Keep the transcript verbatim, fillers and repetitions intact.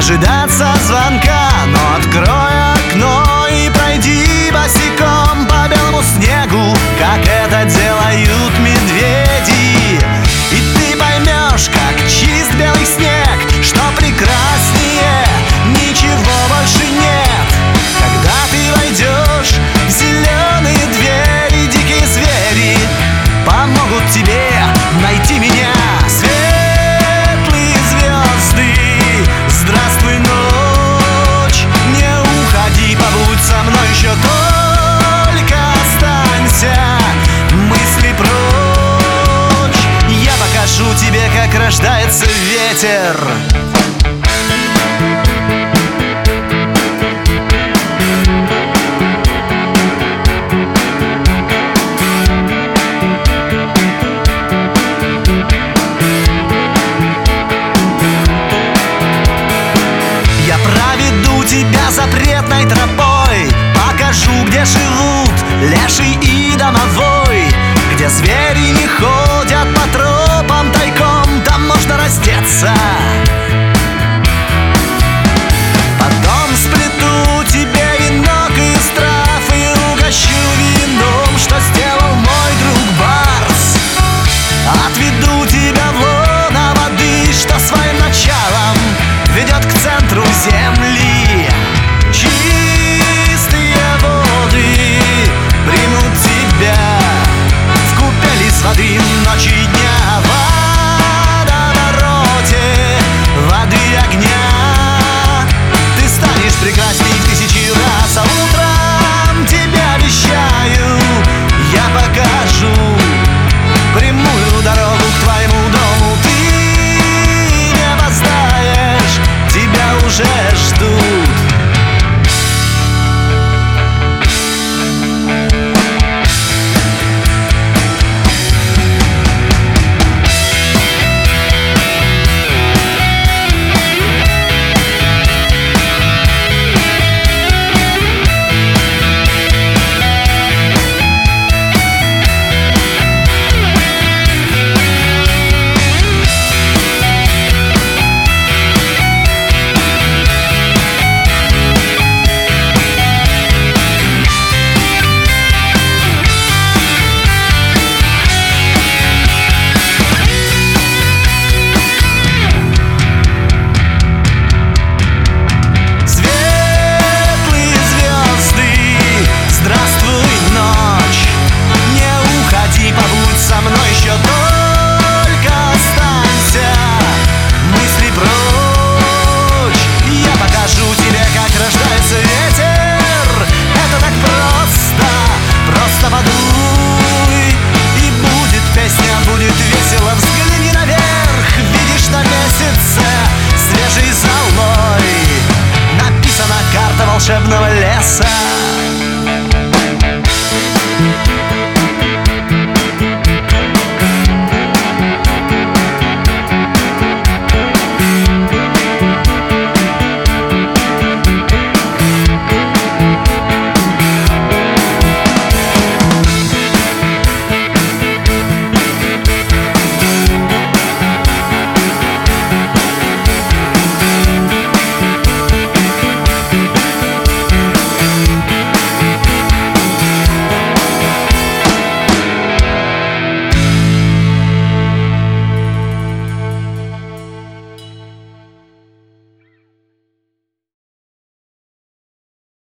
дожидаться звонка. Но открой окно и пройди босиком по белому снегу, как это делают медведи. И ты поймешь, как чист белый снег, что прекраснее ничего больше нет. Когда ты войдешь в зеленые двери, дикие звери помогут тебе найти меня. Светлые звезды, здравствуй, ночь, не уходи, побудь со мной еще, только останься, мысли прочь. Я покажу тебе, как рождается ветер.